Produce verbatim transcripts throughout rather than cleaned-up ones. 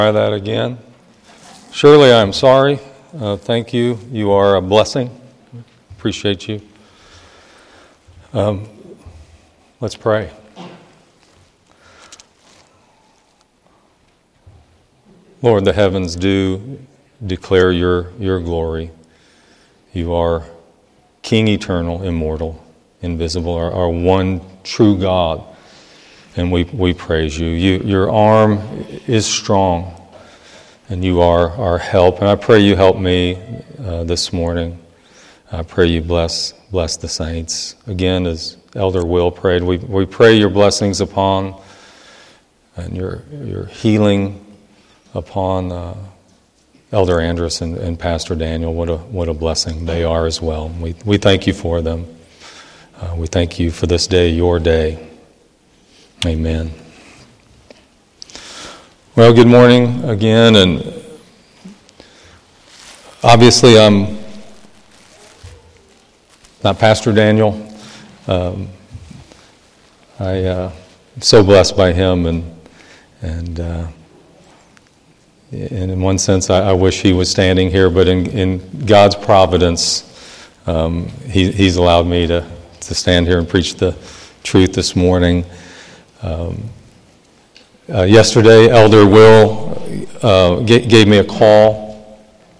Try that again. Shirley, I'm sorry. Uh, thank you. You are a blessing. Appreciate you. Um, let's pray. Lord, the heavens do declare your, your glory. You are King eternal, immortal, invisible, our, our one true God. And we, we praise you. you. Your arm is strong, and you are our help. And I pray you help me uh, this morning. I pray you bless bless the saints. Again, as Elder Will prayed, we we pray your blessings upon and your your healing upon uh, Elder Andrus and, and Pastor Daniel. What a what a blessing they are as well. We we thank you for them. Uh, we thank you for this day, your day. Amen. Well, good morning again, and obviously I'm not Pastor Daniel. Um, I uh, am so blessed by him, and and uh, and in one sense, I, I wish he was standing here, but in, in God's providence, um, he, he's allowed me to to stand here and preach the truth this morning. Um, uh, yesterday, Elder Will uh, g- gave me a call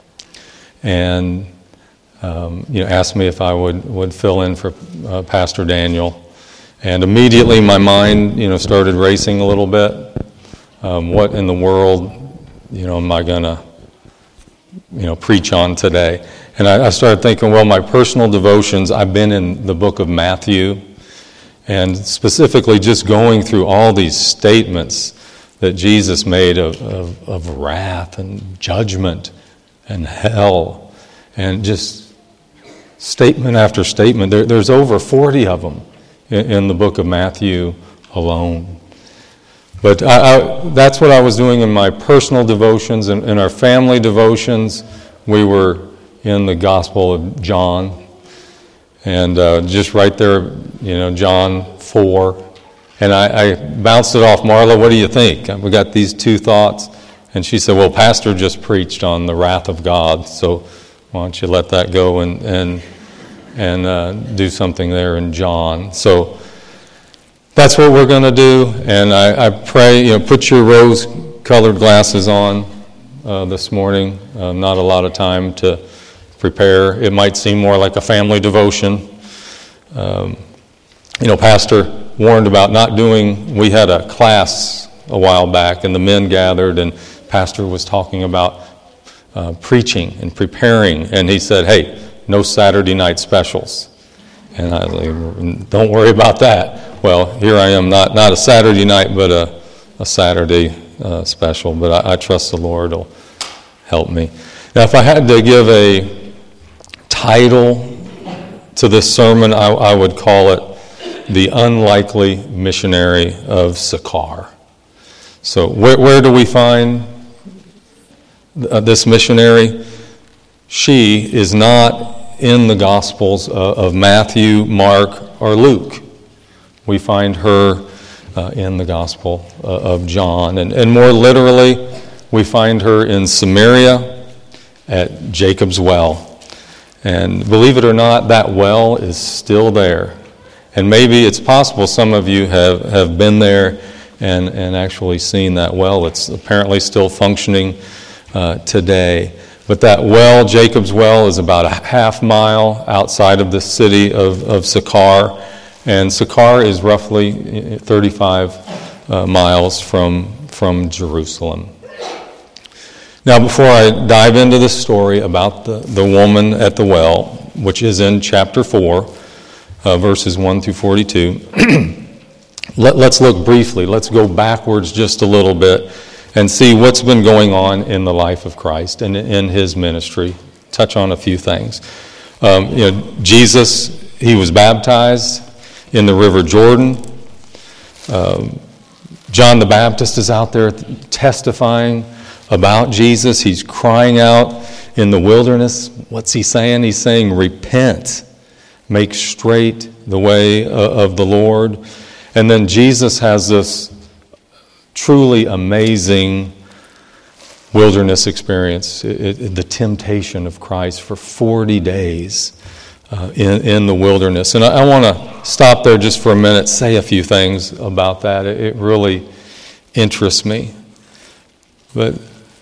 and um, you know asked me if I would, would fill in for uh, Pastor Daniel, and immediately my mind you know started racing a little bit. Um, what in the world you know am I gonna you know preach on today? And I, I started thinking, well, my personal devotions. I've been in the book of Matthew. And specifically just going through all these statements that Jesus made of, of, of wrath and judgment and hell, and just statement after statement. There, there's over forty of them in, in the book of Matthew alone. But I, I, that's what I was doing in my personal devotions and in our family devotions. We were in the Gospel of John. And uh, just right there, you know, John four. And I, I bounced it off. Marla, what do you think? We got these two thoughts. And she said, well, Pastor just preached on the wrath of God. So why don't you let that go and and, and uh, do something there in John. So that's what we're going to do. And I, I pray, you know, put your rose-colored glasses on uh, this morning. Uh, not a lot of time to prepare. It might seem more like a family devotion. Um, you know, Pastor warned about not doing, we had a class a while back and the men gathered and Pastor was talking about uh, preaching and preparing, and he said, hey, no Saturday night specials. And I was like, don't worry about that. Well, here I am, not, not a Saturday night, but a, a Saturday uh, special. But I, I trust the Lord will help me. Now, if I had to give a title to this sermon, I, I would call it The Unlikely Missionary of Sychar. So where, where do we find this missionary? She is not in the Gospels of, of Matthew, Mark, or Luke. We find her uh, in the Gospel uh, of John. And, and more literally, we find her in Samaria at Jacob's well. And believe it or not, that well is still there. And maybe it's possible some of you have, have been there and, and actually seen that well. It's apparently still functioning uh, today. But that well, Jacob's well, is about a half mile outside of the city of, of Sychar. And Sychar is roughly thirty-five uh, miles from, from Jerusalem. Now, before I dive into the story about the, the woman at the well, which is in chapter four, uh, verses one through forty-two, let, let's look briefly. Let's go backwards just a little bit and see what's been going on in the life of Christ and in his ministry. Touch on a few things. Um, you know, Jesus, he was baptized in the River Jordan. Um, John the Baptist is out there testifying about Jesus. He's crying out in the wilderness. What's he saying? He's saying, repent, make straight the way of the Lord. And then Jesus has this truly amazing wilderness experience, it, it, the temptation of Christ for forty days uh, in, in the wilderness. And I, I want to stop there just for a minute, say a few things about that. It, it really interests me. But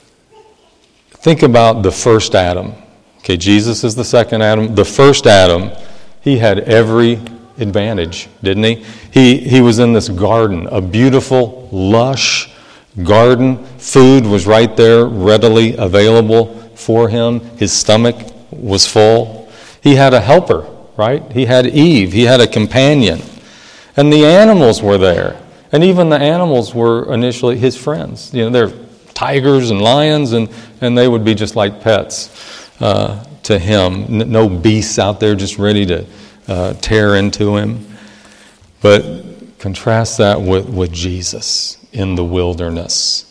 think about the first Adam. Okay, Jesus is the second Adam. The first Adam, he had every advantage, didn't he? He he was in this garden, a beautiful, lush garden. Food was right there, readily available for him. His stomach was full. He had a helper, right? He had Eve. He had a companion. And the animals were there. And even the animals were initially his friends. You know, they're tigers and lions, and, and they would be just like pets uh, to him. N- no beasts out there just ready to uh, tear into him. But contrast that with, with Jesus in the wilderness.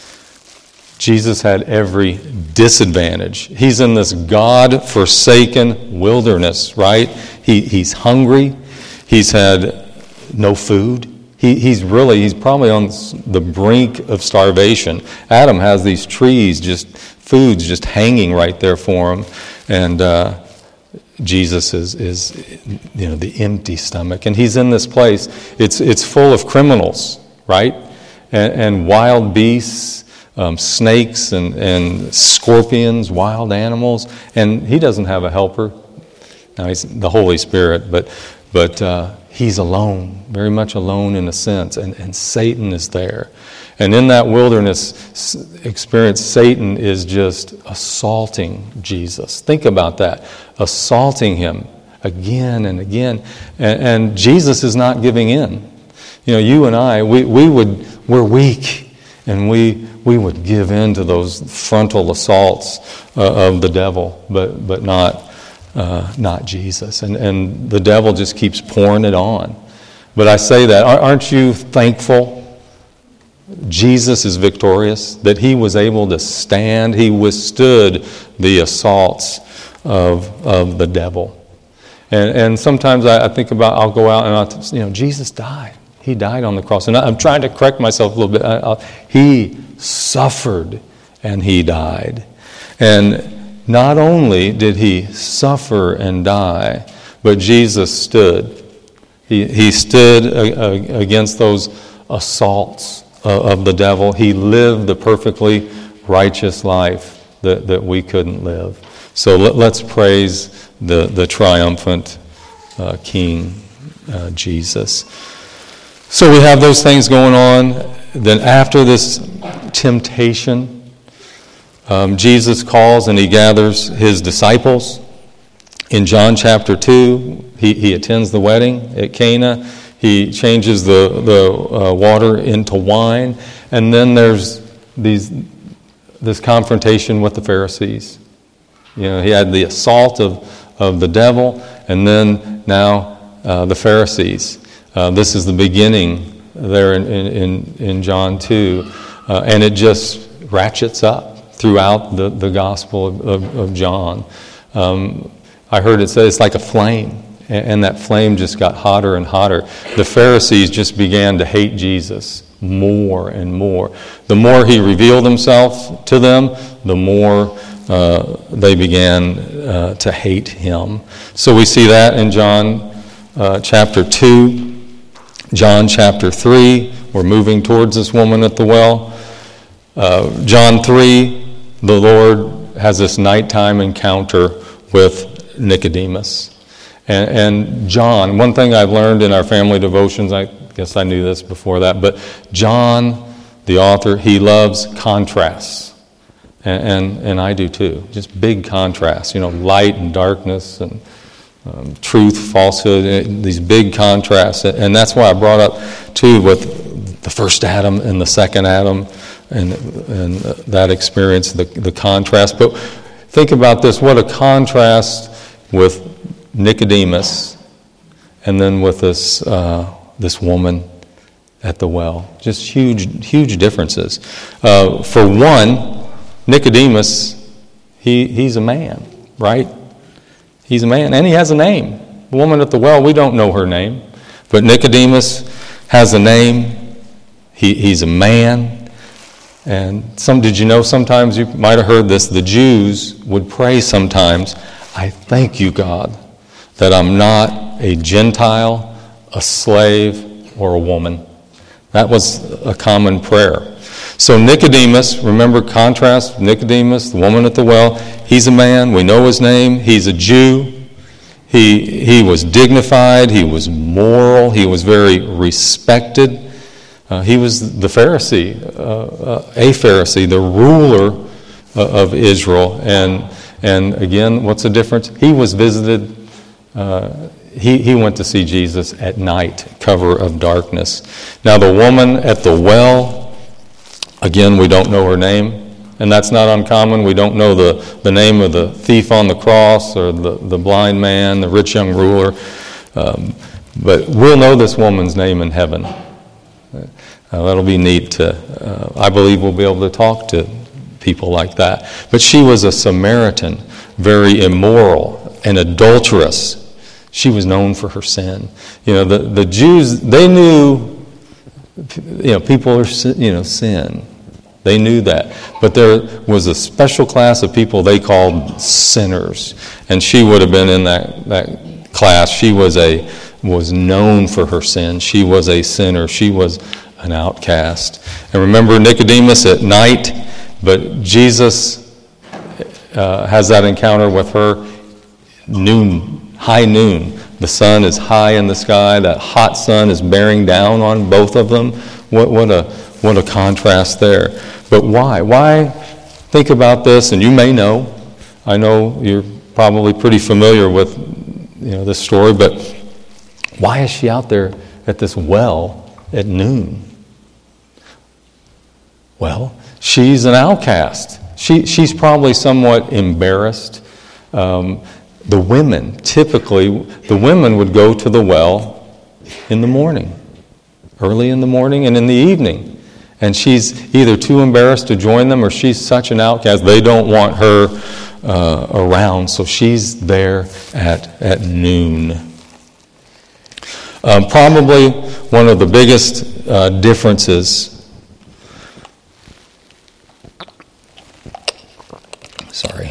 Jesus had every disadvantage. He's in this God-forsaken wilderness, right? He, he's hungry. He's had no food. He, he's really, he's probably on the brink of starvation. Adam has these trees, just foods just hanging right there for him. And uh, Jesus is, is, you know, the empty stomach. And he's in this place. It's, it's full of criminals, right? And, and wild beasts. Um, snakes and, and scorpions, wild animals, and he doesn't have a helper. Now he's the Holy Spirit, but but uh, he's alone, very much alone in a sense, and, and Satan is there. And in that wilderness experience, Satan is just assaulting Jesus. Think about that, assaulting him again and again, and, and Jesus is not giving in. You know, you and I, we we would we're weak, and we. We would give in to those frontal assaults uh, of the devil, but but not uh, not Jesus. And and the devil just keeps pouring it on. But I say that, aren't you thankful? Jesus is victorious, that he was able to stand. He withstood the assaults of of the devil. And and sometimes I, I think about, I'll go out and I'll, you know, Jesus died. He died on the cross. And I'm trying to correct myself a little bit. I, I, he suffered and he died. And not only did he suffer and die, but Jesus stood. He, he stood a, a, against those assaults of, of the devil. He lived the perfectly righteous life that, that we couldn't live. So let, let's praise the, the triumphant uh, King, uh, Jesus. So we have those things going on. Then after this temptation, um, Jesus calls and he gathers his disciples. In John chapter two, he, he attends the wedding at Cana. He changes the, the uh, water into wine. And then there's these this confrontation with the Pharisees. You know, he had the assault of, of the devil, and then now uh, the Pharisees. Uh, this is the beginning there in, in, in John two, uh, and it just ratchets up throughout the, the Gospel of, of, of John. Um, I heard it say it's like a flame, and, and that flame just got hotter and hotter. The Pharisees just began to hate Jesus more and more. The more he revealed himself to them, the more uh, they began uh, to hate him. So we see that in John uh, chapter two. John chapter three, we're moving towards this woman at the well. Uh, John three, the Lord has this nighttime encounter with Nicodemus. And, and John, one thing I've learned in our family devotions, I guess I knew this before that, but John, the author, he loves contrasts. And, and, and I do too. Just big contrasts, you know, light and darkness and Um, truth, falsehood, these big contrasts. And that's why I brought up, too, with the first Adam and the second Adam and, and that experience, the, the contrast. But think about this, what a contrast with Nicodemus and then with this uh, this woman at the well. Just huge, huge differences. Uh, for one, Nicodemus, he he's a man, right? He's a man, and he has a name. The woman at the well, we don't know her name. But Nicodemus has a name. He, he's a man. And some, did you know sometimes, you might have heard this, the Jews would pray sometimes, I thank you, God, that I'm not a Gentile, a slave, or a woman. That was a common prayer. So Nicodemus, remember contrast, Nicodemus, the woman at the well, he's a man, we know his name, he's a Jew. He, he was dignified, he was moral, he was very respected. Uh, he was the Pharisee, uh, uh, a Pharisee, the ruler uh, of Israel. And and again, what's the difference? He was visited, uh, he, he went to see Jesus at night, cover of darkness. Now the woman at the well, again, we don't know her name. And that's not uncommon. We don't know the, the name of the thief on the cross or the, the blind man, the rich young ruler. Um, but we'll know this woman's name in heaven. Uh, that'll be neat to, uh, I believe we'll be able to talk to people like that. But she was a Samaritan, very immoral, an adulteress. She was known for her sin. You know, the, the Jews, they knew, you know, people are, you know, sin. They knew that. But there was a special class of people they called sinners. And she would have been in that, that class. She was a was known for her sin. She was a sinner. She was an outcast. And remember Nicodemus at night, but Jesus uh, has that encounter with her noon, high noon. The sun is high in the sky. That hot sun is bearing down on both of them. What, what a what a contrast there. But why? Why? Think about this, and you may know. I know you're probably pretty familiar with, you know, this story, but why is she out there at this well at noon? Well, she's an outcast. She she's probably somewhat embarrassed. Um, the women, typically, the women would go to the well in the morning, early in the morning and in the evening. And she's either too embarrassed to join them or she's such an outcast, they don't want her uh, around. So she's there at, at noon. Um, probably one of the biggest uh, differences, sorry,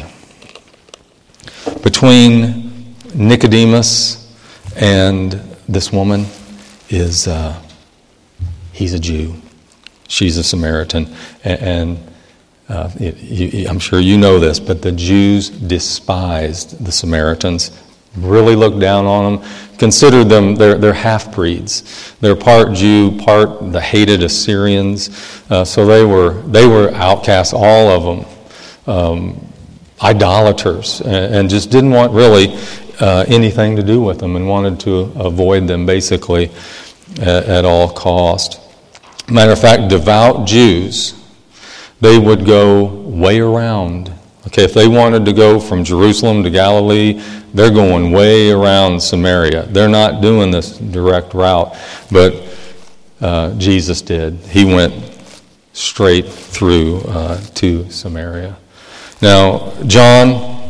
between Nicodemus and this woman is uh, he's a Jew. She's a Samaritan, and uh, you, I'm sure you know this, but the Jews despised the Samaritans, really looked down on them, considered them, they're, they're half-breeds. They're part Jew, part the hated Assyrians, uh, so they were they were outcasts, all of them, um, idolaters, and, and just didn't want really uh, anything to do with them and wanted to avoid them basically at, at all cost. Matter of fact, devout Jews, they would go way around. Okay, if they wanted to go from Jerusalem to Galilee, they're going way around Samaria. They're not doing this direct route, but uh, Jesus did. He went straight through uh, to Samaria. Now, John,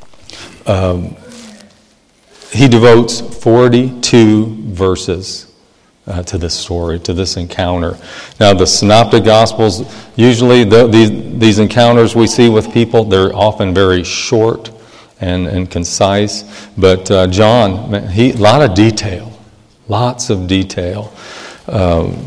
um, he devotes forty-two verses Uh, to this story, to this encounter. Now, the Synoptic Gospels, usually the, these, these encounters we see with people, they're often very short and, and concise. But uh, John, he a lot of detail, lots of detail. Um,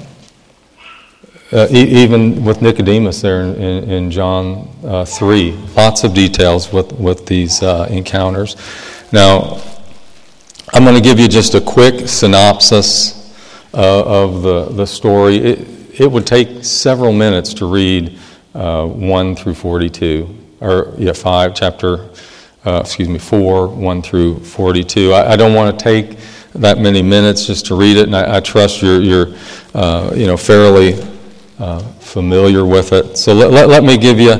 uh, e- even with Nicodemus there in, in, in John uh, three, lots of details with, with these uh, encounters. Now, I'm going to give you just a quick synopsis Uh, of the, the story. It, it would take several minutes to read uh, one through forty-two, or yeah, five, chapter, uh, excuse me, four, one through forty-two. I, I don't want to take that many minutes just to read it, and I, I trust you're, you're uh, you know, fairly uh, familiar with it. So let, let, let me give you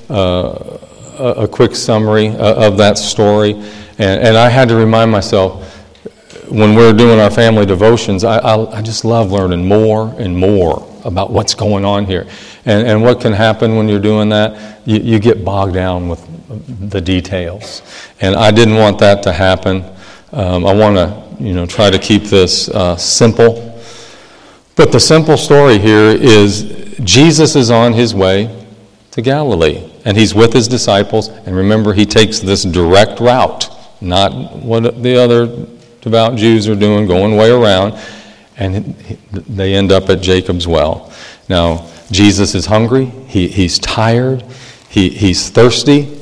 uh, a, a quick summary of that story. And, and I had to remind myself, when we're doing our family devotions, I, I, I just love learning more and more about what's going on here. And, and what can happen when you're doing that, you, you get bogged down with the details. And I didn't want that to happen. Um, I want to, you know, try to keep this uh, simple. But the simple story here is Jesus is on his way to Galilee, and he's with his disciples. And remember, he takes this direct route, not what the other devout Jews are doing, going way around, and they end up at Jacob's well. Now, Jesus is hungry, he, he's tired, he, he's thirsty,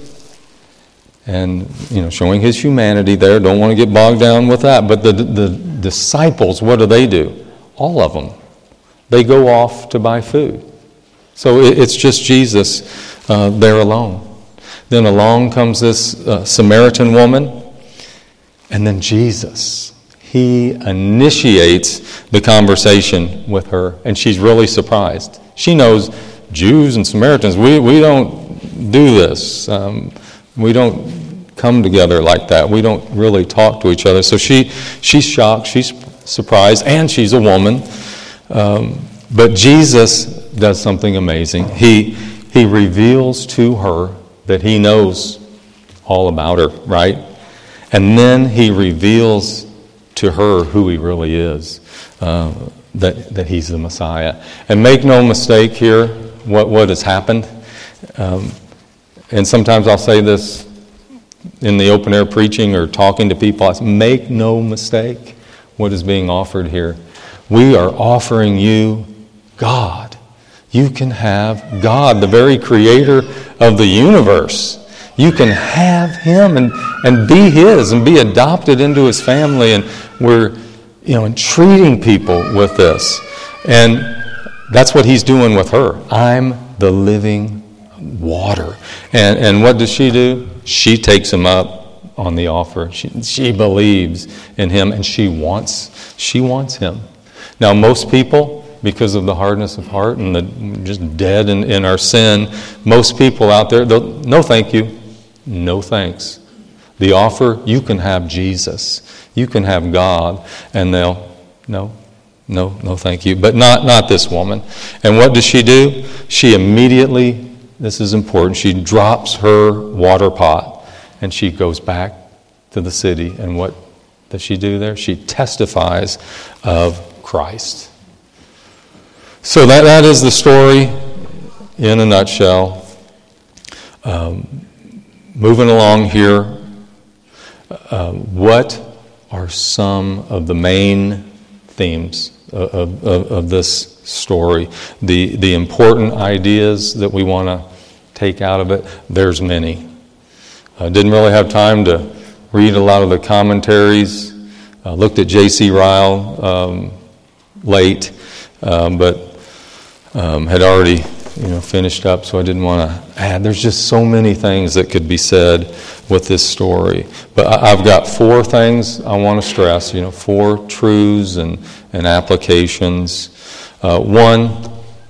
and, you know, showing his humanity there. Don't want to get bogged down with that. But the, the disciples, what do they do? All of them. They go off to buy food. So it, it's just Jesus uh, there alone. Then along comes this uh, Samaritan woman, and then Jesus. He initiates the conversation with her, and she's really surprised. She knows Jews and Samaritans, we, we don't do this. Um, we don't come together like that. We don't really talk to each other. So she she's shocked, she's surprised, and she's a woman. Um, but Jesus does something amazing. He, he reveals to her that he knows all about her, right? And then he reveals to her who he really is, uh, that, that he's the Messiah. And make no mistake here, what, what has happened. Um, and sometimes I'll say this in the open air preaching or talking to people. I say, make no mistake what is being offered here. We are offering you God. You can have God, the very creator of the universe. You can have him and, and be his and be adopted into his family. And we're, you know, treating people with this. And that's what he's doing with her. I'm the living water. And, and what does she do? She takes him up on the offer. She, she believes in him, and she wants, she wants him. Now, most people, because of the hardness of heart and the just dead in, in our sin, most people out there, no thank you, no thanks. The offer, you can have Jesus, you can have God, and they'll, no, no, no thank you. But not, not this woman. And what does she do? She immediately, this is important, she drops her water pot and she goes back to the city. And what does she do there? She testifies of Christ. So that, that is the story in a nutshell. Um, moving along here, uh, what are some of the main themes of, of, of this story? The, the important ideas that we want to take out of it, there's many. I didn't really have time to read a lot of the commentaries. I looked at J C Ryle um, late, um, but um, had already you know, finished up, so I didn't want to add. There's just so many things that could be said with this story. But I, I've got four things I want to stress, you know, four truths and, and applications. Uh, one,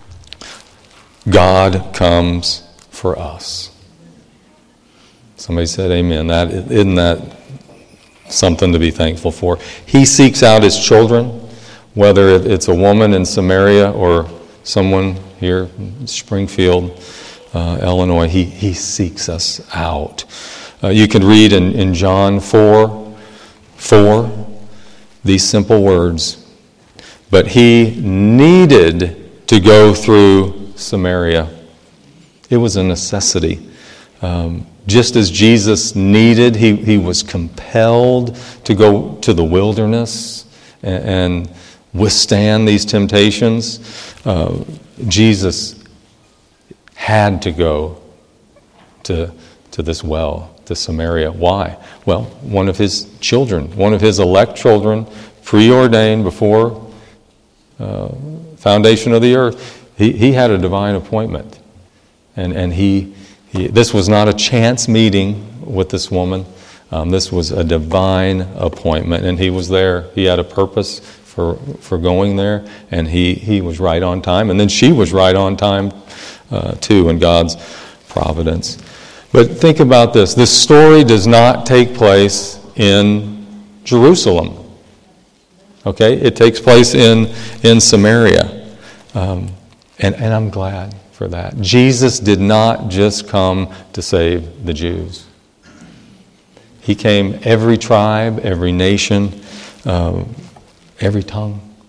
God comes for us. Somebody said amen. That, isn't that something to be thankful for? He seeks out his children, whether it's a woman in Samaria or someone here in Springfield, uh, Illinois. He, he seeks us out. Uh, you can read in, in John four, four, these simple words. But he needed to go through Samaria. It was a necessity. Um, just as Jesus needed, he, he was compelled to go to the wilderness and, and withstand these temptations. Uh, Jesus had to go to, to this well, to Samaria. Why? Well, one of his children, one of his elect children, preordained before uh, foundation of the earth, he, he had a divine appointment. And, and he, he, this was not a chance meeting with this woman. Um, this was a divine appointment, and he was there. He had a purpose for for going there, and he, he was right on time. And then she was right on time, uh, too, in God's providence. But think about this. This story does not take place in Jerusalem. Okay? It takes place in, in Samaria. Um, and, and I'm glad for that. Jesus did not just come to save the Jews. He came every tribe, every nation, uh, every tongue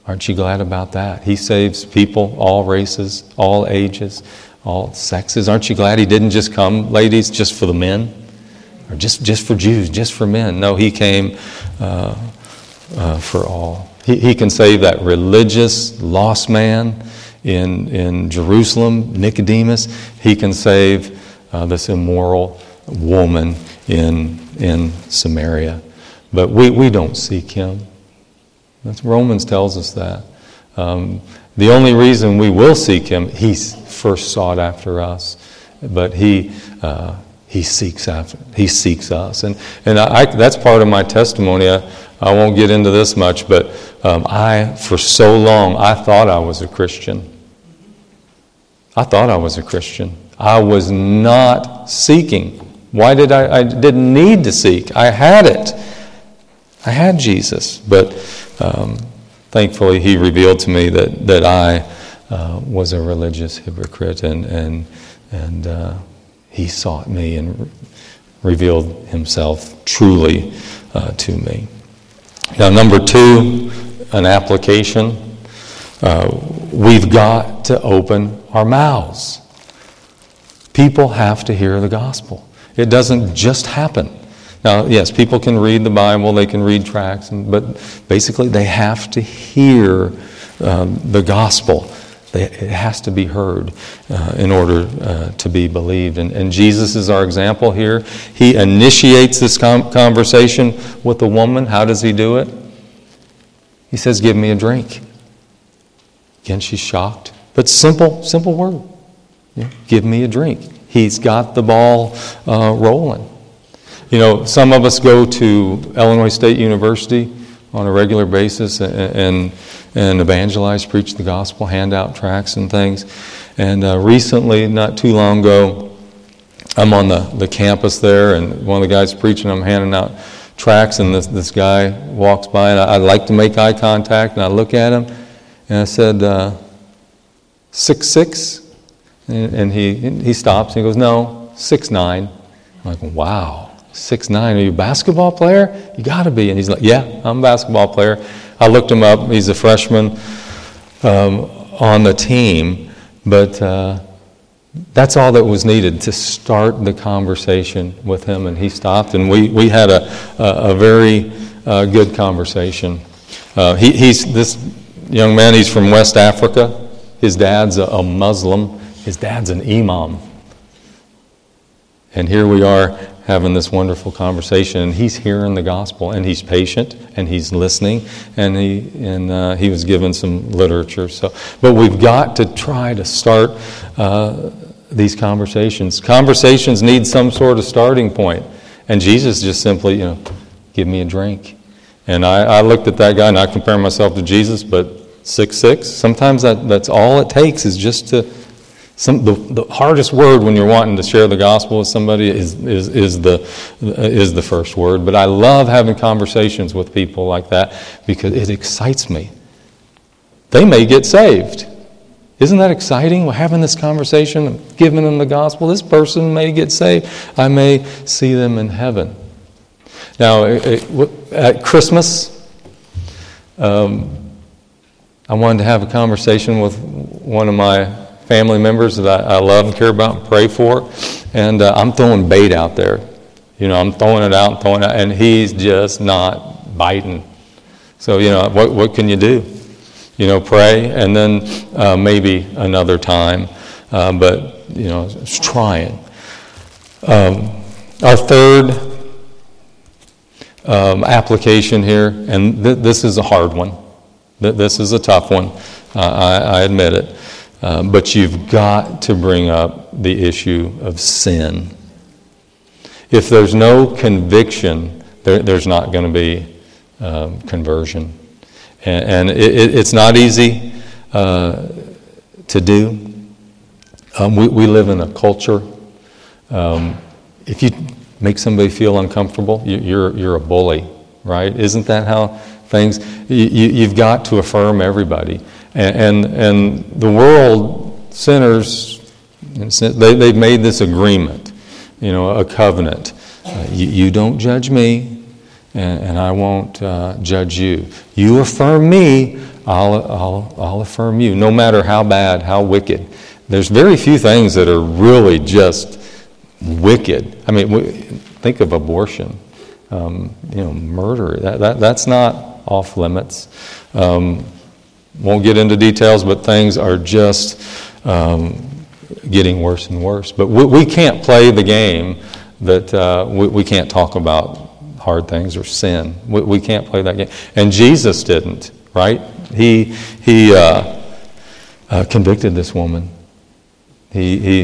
Aren't you glad about that? He saves people, all races, all ages, all sexes. Aren't you glad he didn't just come, ladies, just for the men? Or just, just for Jews, just for men. No, he came uh, uh, for all. He, he can save that religious, lost man in, in Jerusalem, Nicodemus. He can save uh, this immoral woman in, in Samaria. But we, we don't seek him. That's, Romans tells us that. Um, the only reason we will seek him, he first sought after us. But he... Uh, He seeks after. He seeks us, and and I, that's part of my testimony. I, I won't get into this much, but um, I, for so long, I thought I was a Christian. I thought I was a Christian. I was not seeking. Why did I? I didn't need to seek. I had it. I had Jesus, but um, thankfully, He revealed to me that that I uh, was a religious hypocrite, and and and. Uh, He sought me and re- revealed himself truly uh, to me. Now, number two, an application. Uh, we've got to open our mouths. People have to hear the gospel. It doesn't just happen. Now, yes, people can read the Bible, they can read tracts, but basically they have to hear um, the gospel. It has to be heard uh, in order uh, to be believed. And, and Jesus is our example here. He initiates this com- conversation with the woman. How does he do it? He says, "Give me a drink." Again, she's shocked. But simple, simple word. Yeah. Give me a drink. He's got the ball uh, rolling. You know, some of us go to Illinois State University on a regular basis and, and and evangelize, preach the gospel, hand out tracts and things. And uh, recently, not too long ago, I'm on the, the campus there, and one of the guys preaching, I'm handing out tracts, and this, this guy walks by, and I, I like to make eye contact, and I look at him, and I said, uh, six six? And, and he he stops, and he goes, "No, six nine." I'm like, wow, six nine, are you a basketball player? You got to be. And he's like, "Yeah, I'm a basketball player." I looked him up. He's a freshman um, on the team. But uh, that's all that was needed to start the conversation with him. And he stopped, and we, we had a, a, a very uh, good conversation. Uh, he, he's this young man, he's from West Africa. His dad's a, a Muslim. His dad's an imam. And here we are having this wonderful conversation, and he's hearing the gospel, and he's patient, and he's listening, and he and uh, he was given some literature. So, but we've got to try to start uh, these conversations. Conversations need some sort of starting point, and Jesus just simply, you know, give me a drink. And I, I looked at that guy, and I compare myself to Jesus, but six six. Sometimes that, that's all it takes is just to. Some, the, the hardest word when you're wanting to share the gospel with somebody is, is, is, the, is the first word. But I love having conversations with people like that because it excites me. They may get saved. Isn't that exciting? We're having this conversation, giving them the gospel. This person may get saved. I may see them in heaven. Now, at Christmas, um, I wanted to have a conversation with one of my family members that I, I love and care about and pray for, and uh, I'm throwing bait out there. You know, I'm throwing it out and throwing it out, and he's just not biting. So, you know, what what can you do? You know, pray, and then uh, maybe another time, uh, but, you know, it's trying. Um, our third um, application here, and th- this is a hard one. Th- this is a tough one. Uh, I, I admit it. Uh, but you've got to bring up the issue of sin. If there's no conviction, there, there's not going to be um, conversion. And, and it, it's not easy uh, to do. Um, we, we live in a culture. Um, if you make somebody feel uncomfortable, you, you're you're a bully, right? Isn't that how things? You, you, you've got to affirm everybody. And, and and the world, sinners, they, they've made this agreement, you know, a covenant. Uh, you, you don't judge me, and, and I won't uh, judge you. You affirm me, I'll, I'll, I'll affirm you, no matter how bad, how wicked. There's very few things that are really just wicked. I mean, think of abortion, um, you know, murder. That, that that's not off limits. Um, won't get into details, but things are just um, getting worse and worse. But we, we can't play the game that uh, we, we can't talk about hard things or sin. We, we can't play that game. And Jesus didn't, right? He he uh, uh, convicted this woman. He he,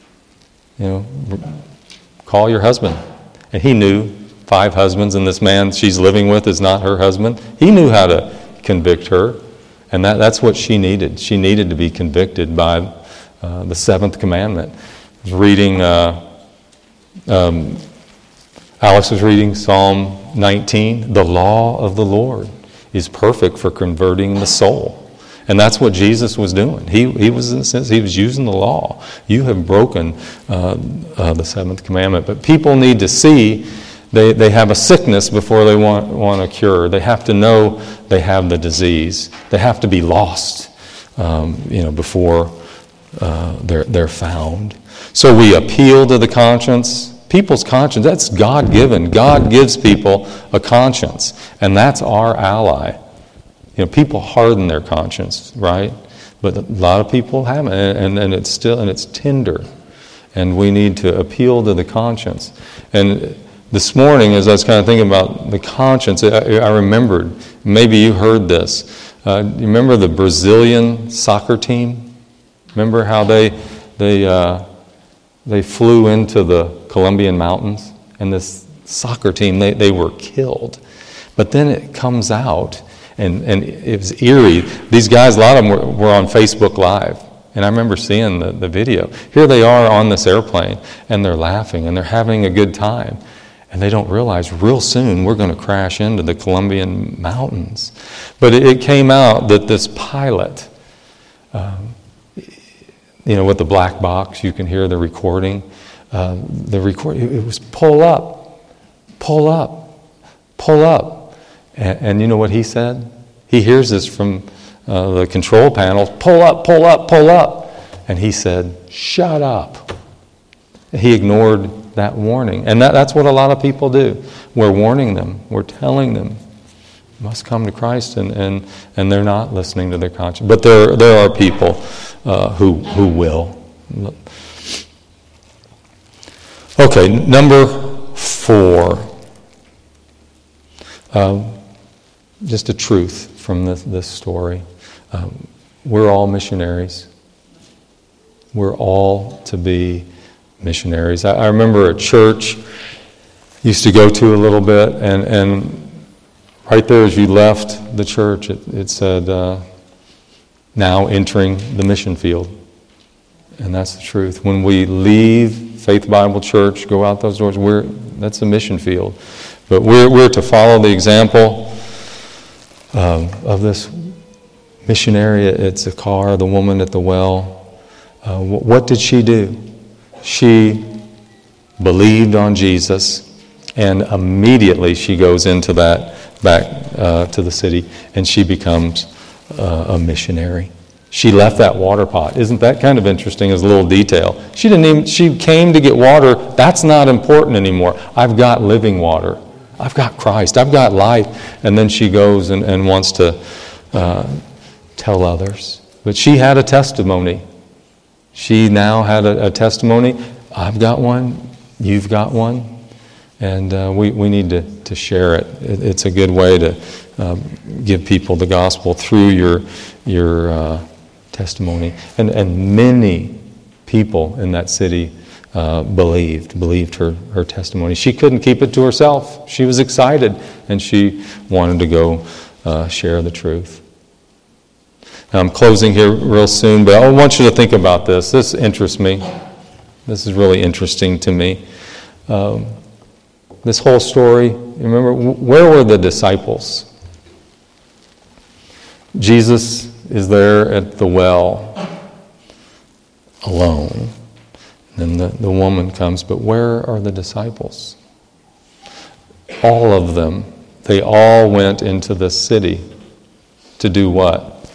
you know, call your husband, and he knew five husbands, and this man she's living with is not her husband. He knew how to convict her, and that that's what she needed. She needed to be convicted by uh, the seventh commandment. I was reading. Uh, um, Alex was reading Psalm nineteen. The law of the Lord is perfect for converting the soul. And that's what Jesus was doing. He he was, in a sense, he was using the law. You have broken uh, uh, the seventh commandment. But people need to see they, they have a sickness before they want, want a cure. They have to know they have the disease. They have to be lost, um, you know, before uh, they're they're found. So we appeal to the conscience. People's conscience, that's God-given. God gives people a conscience, and that's our ally. You know, people harden their conscience, right? But a lot of people haven't, and, and it's still, and it's tender. And we need to appeal to the conscience. And this morning, as I was kind of thinking about the conscience, I, I remembered, maybe you heard this. Uh, you remember the Brazilian soccer team? Remember how they they uh, they flew into the Colombian mountains? And this soccer team, they, they were killed. But then it comes out, and, and it was eerie. These guys, a lot of them were, were on Facebook Live. And I remember seeing the, the video. Here they are on this airplane, and they're laughing, and they're having a good time. And they don't realize real soon we're going to crash into the Colombian mountains. But it, it came out that this pilot, um, you know, with the black box, you can hear the recording. Uh, the record, it was pull up, pull up, pull up. And, and you know what he said? He hears this from uh, the control panel, pull up, pull up, pull up. And he said, shut up. He ignored that warning. And that, that's what a lot of people do. We're warning them. We're telling them, you must come to Christ, and, and, and they're not listening to their conscience. But there, there are people uh, who, who will. Okay, number four. Um, just a truth from this, this story. Um, we're all missionaries. We're all to be missionaries. I, I remember a church used to go to a little bit, and, and right there as you left the church, it, it said, uh, now entering the mission field. And that's the truth. When we leave Faith Bible Church, go out those doors, we're that's a mission field. But we're we're to follow the example um, of this missionary at Sychar, the woman at the well. Uh, what did she do? She believed on Jesus, and immediately she goes into that back uh, to the city, and she becomes uh, a missionary. She left that water pot. Isn't that kind of interesting as a little detail? She didn't even, she came to get water. That's not important anymore. I've got living water. I've got Christ. I've got life. And then she goes and, and wants to uh, tell others. But she had a testimony. She now had a, a testimony. I've got one. You've got one. And uh, we, we need to, to share it. it. It's a good way to um, give people the gospel through your your uh, testimony. And, and many people in that city uh, believed, believed her, her testimony. She couldn't keep it to herself. She was excited, and she wanted to go uh, share the truth. Now, I'm closing here real soon, but I want you to think about this. This interests me. This is really interesting to me. Um, this whole story, remember, where were the disciples? Jesus is there at the well alone. And then the, the woman comes, but where are the disciples? all of them, they all went into the city to do what?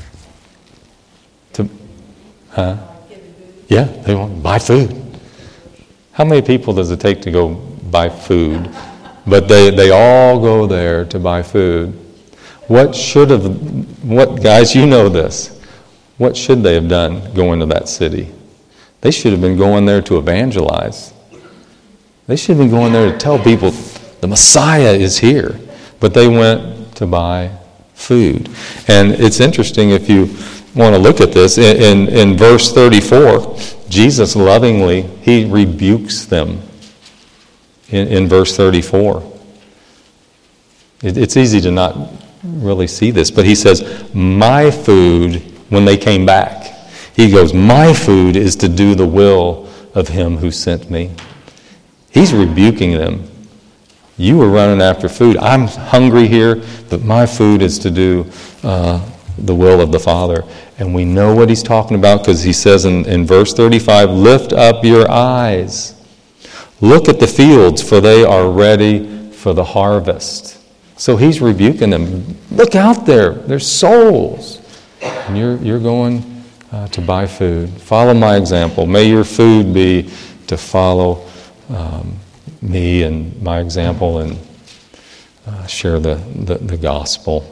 To, huh? Yeah, they want to buy food. How many people does it take to go buy food? But they, they all go there to buy food. What should have, what, guys, you know this. What should they have done going to that city? They should have been going there to evangelize. They should have been going there to tell people the Messiah is here. But they went to buy food. And it's interesting if you want to look at this. In, in, in verse thirty-four, Jesus lovingly, he rebukes them in, in verse thirty-four. It, it's easy to not really see this, but he says, my food, when they came back, he goes, my food is to do the will of him who sent me. He's rebuking them. You were running after food. I'm hungry here, but my food is to do uh, the will of the Father. And we know what he's talking about because he says in, in verse thirty-five, lift up your eyes. Look at the fields, for they are ready for the harvest. So he's rebuking them. Look out there. There's souls. And you're, you're going uh, to buy food. Follow my example. May your food be to follow um, me and my example and uh, share the, the, the gospel.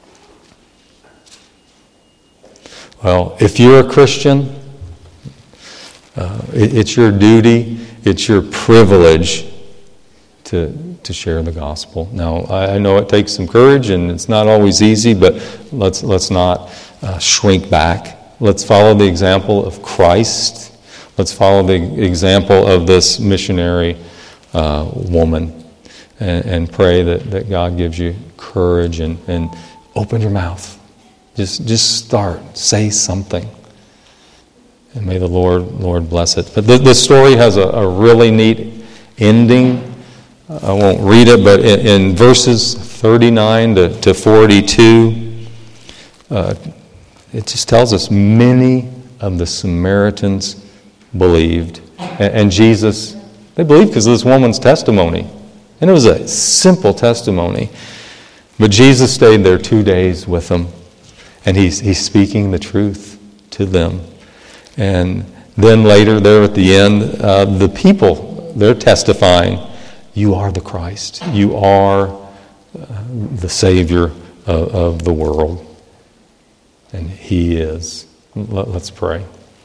Well, if you're a Christian, uh, it, it's your duty, it's your privilege to, to share the gospel. Now, I, I know it takes some courage and it's not always easy, but let's, let's not uh, shrink back. Let's follow the example of Christ. Let's follow the example of this missionary uh, woman and, and pray that, that God gives you courage and, and open your mouth. Just just start. Say something. And may the Lord Lord bless it. But th- this story has a, a really neat ending. I won't read it, but in, in verses thirty-nine to, to forty-two, uh, it just tells us many of the Samaritans believed. And, and Jesus, they believed because of this woman's testimony. And it was a simple testimony. But Jesus stayed there two days with them. And he's, he's speaking the truth to them. And then later, there at the end, uh, the people, they're testifying, you are the Christ. You are uh, the Savior of, of the world. And he is. Let, let's pray.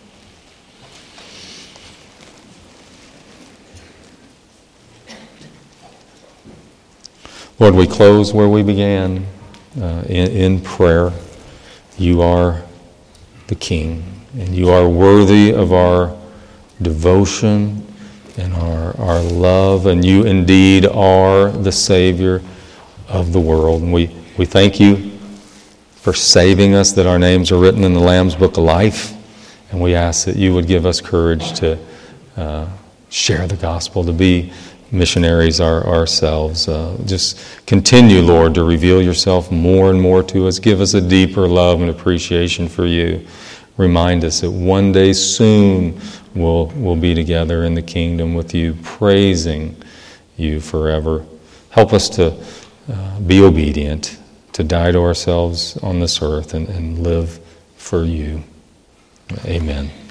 Lord, we close where we began, uh, in, in prayer. You are the King, and you are worthy of our devotion and our, our love, and you indeed are the Savior of the world. And we, we thank you for saving us, that our names are written in the Lamb's Book of Life, and we ask that you would give us courage to uh, share the gospel, to be missionaries our, ourselves. Uh, just continue, Lord, to reveal yourself more and more to us. Give us a deeper love and appreciation for you. Remind us that one day soon we'll, we'll be together in the kingdom with you, praising you forever. Help us to uh, be obedient, to die to ourselves on this earth and, and live for you. Amen.